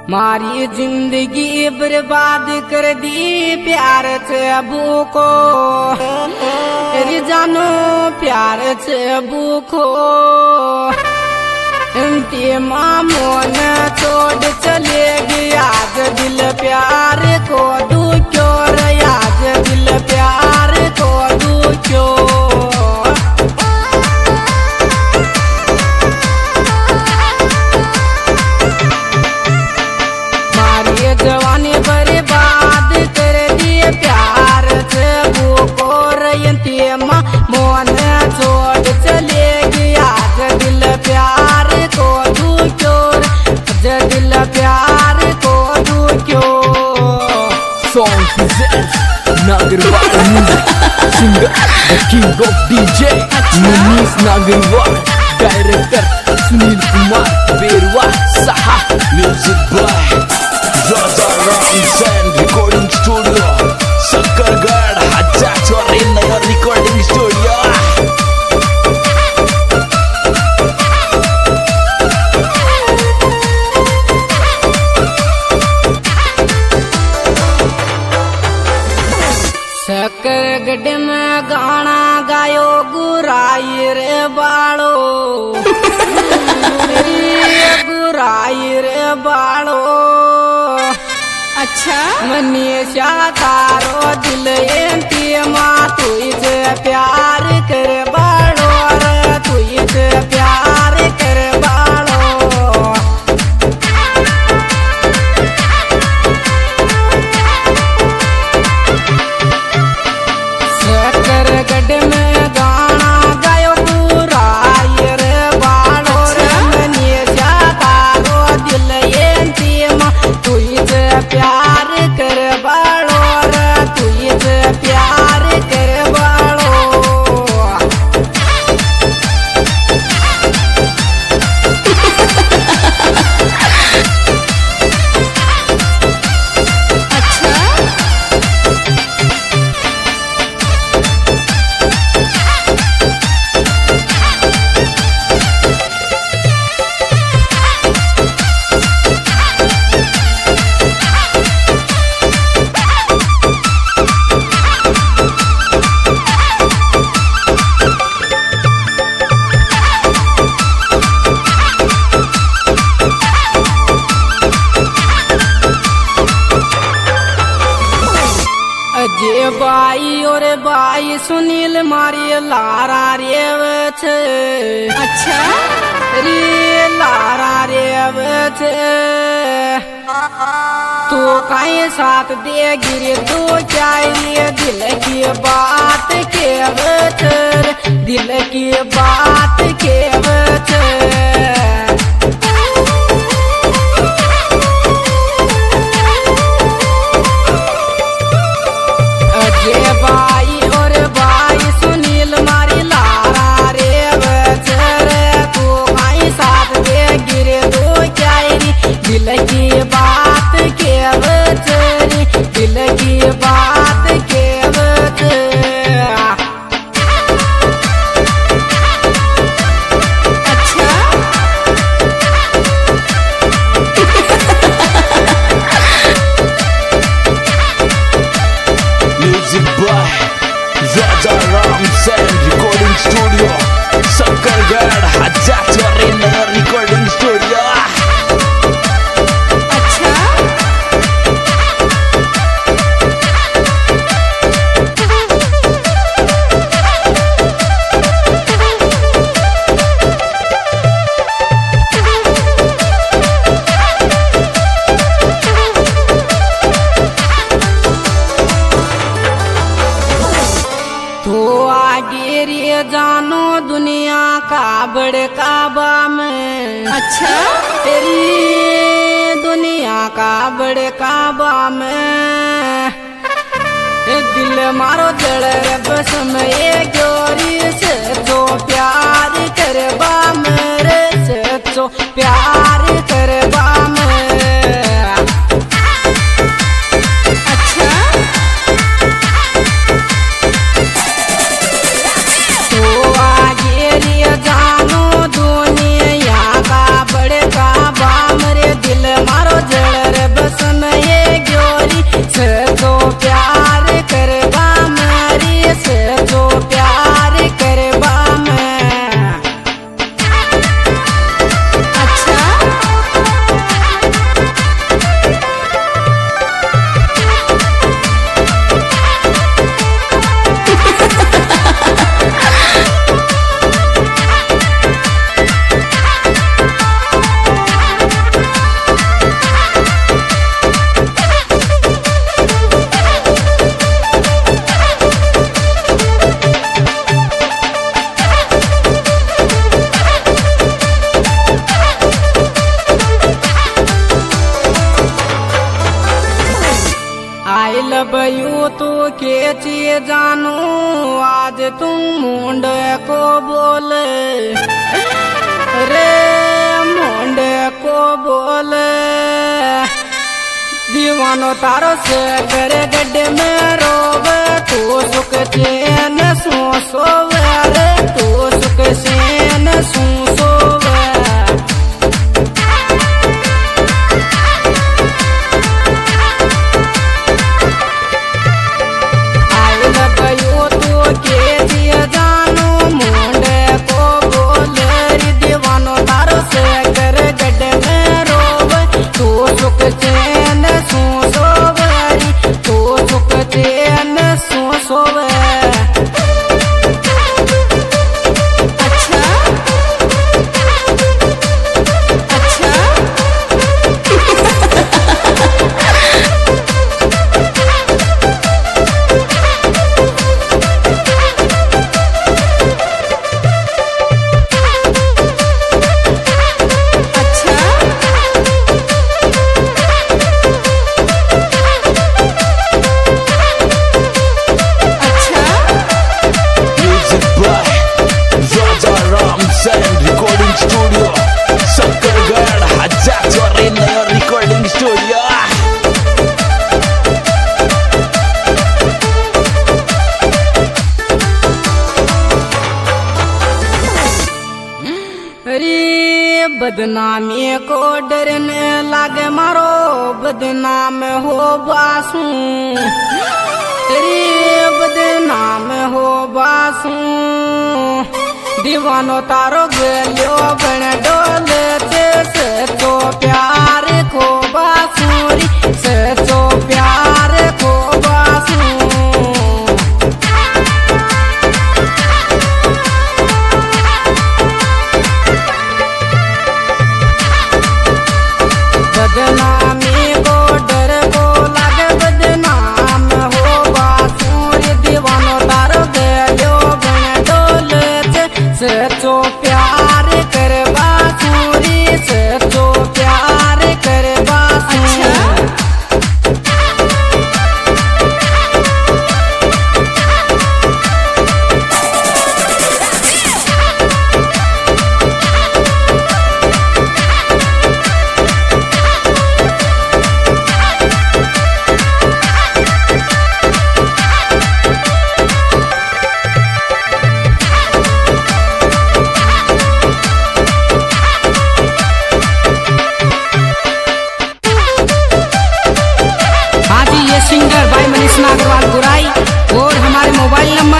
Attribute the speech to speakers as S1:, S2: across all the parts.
S1: मारी जिंदगी बर्बाद कर दी प्यार से भूखो तेरी जानो प्यार से भूखो इंती मामों ने छोड़ चले गया आज दिल प्यार को तू क्यों आज दिल प्यार को तू क्यों जवानी बर्बाद कर दिए प्यार से भूखो रही माँ मोहन छोड़ चले गया दिल प्यार को तू क्यों दिल प्यार को तू क्यों
S2: Song presents Nagarwal Music Singer the king of DJ Manish Nagarwal Director Sunil Kumar Berwa Saha Music by Raja Ramsen Recording Studio Sakargarh Hajjachwari Naya Recording Studio
S1: सकरगढ़ में गाना गायो गुराई रे बालो गुराई रे बालो
S3: अच्छा
S1: मनीषा तारो दिल एंती माँ तुझे प्यार कर बालो रे तुझे प्यार कर बालो सकरगढ़ में गाना गायो गुराई रे बालो रे मनीषा तारो दिल एंती माँ तुझे प्यार कर बालो रे तुझे प्यार कर बालो जे बाई और बाई सुनील मारी लारा रेव छे
S3: अच्छा
S1: रे लारा रेव छे तू कहीं साथ दे गिरे तू चाहिए दिल की बात के दिल की बात के जे बाई और बाई सुनील मारी लारा रे तू भाई साथ दे गिरे दो चायरी दिल की बात के दिल की बात के
S2: Music by Raja Ramsen Recording Studio Sakargarh Hajjachwari Naya Recording Studio
S1: जानो दुनिया का बड़काबा में
S3: अच्छा
S1: तेरी दुनिया का बड़काबा में दिल मारो जड़ बस में ये गोरी से तो प्यार करबा मेरे से तो प्यार करबा में जानो दुनिया का बड़े का बाम रे दिल मारो जड़ चाहिए जानू आज तुम मुंडे को बोले रे मुंडे को बोले दीवानो तारो से करे गड्ढे में रोवे तू सुख चैन सो सोवे रे तू सुख चैन सो सोवे
S2: Recording studio, Sakargad, Hajachorin recording studio.
S1: रे बदनामी को डरने लागे मारो बदनाम हो बासू रे बदनाम हो बासू दीवानो तारो गलियो बन डोले से तो प्यार को बासूरी से तो प्यार को बासू बदनामी को डर को लागे बदनाम हो बासूरी दीवानो तारो गलियो बन डोले सचो प्यार कर बासूरी सचो प्यार कर बासूरी सिंगर भाई मनीष अग्रवाल बुराई और हमारे मोबाइल नंबर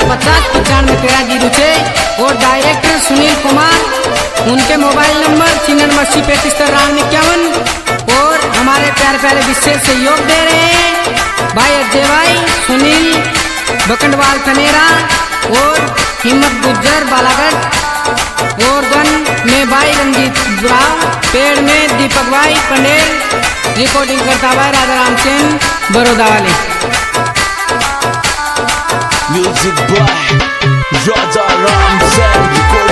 S1: 7850951306 और डायरेक्टर सुनील कुमार उनके मोबाइल नंबर 9635 और हमारे प्यारे प्यारे विशेष सहयोग दे रहे हैं भाई अजय भाई सुनील बकंडवाल थनेरा और हिम्मत गुज्जर बालागढ़ और गन में भाई रंजीत बुराव पेड़ में दीपक भाई पंडेल रिकॉर्डिंग करता हुआ राजा राम सिंह बड़ौदा वाले
S2: Music by Raja Ram Sen recording